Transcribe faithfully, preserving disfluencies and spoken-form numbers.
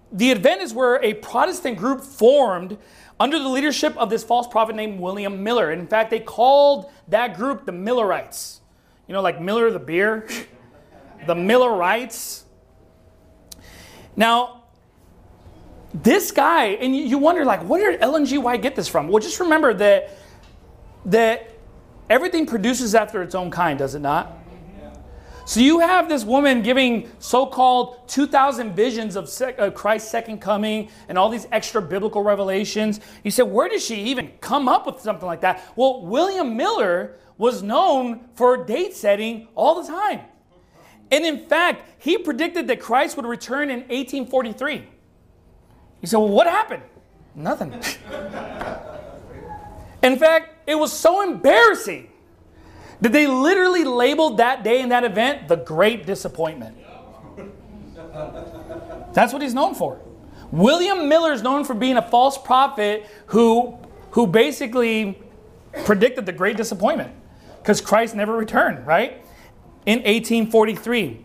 the Adventists were a Protestant group formed under the leadership of this false prophet named William Miller. And in fact, they called that group the Millerites. You know, like Miller the beer. The Millerites. Now, this guy, and you wonder, like, where did Ellen G. White get this from? Well, just remember that, that everything produces after its own kind, does it not? So you have this woman giving so-called two thousand visions of sec- uh, Christ's second coming and all these extra biblical revelations. You said, where did she even come up with something like that? Well, William Miller was known for date setting all the time. And in fact, he predicted that Christ would return in eighteen forty-three. You said, well, what happened? Nothing. In fact, it was so embarrassing that they literally labeled that day and that event the Great Disappointment. That's what he's known for. William Miller is known for being a false prophet who, who basically predicted the Great Disappointment because Christ never returned, right? In eighteen forty-three.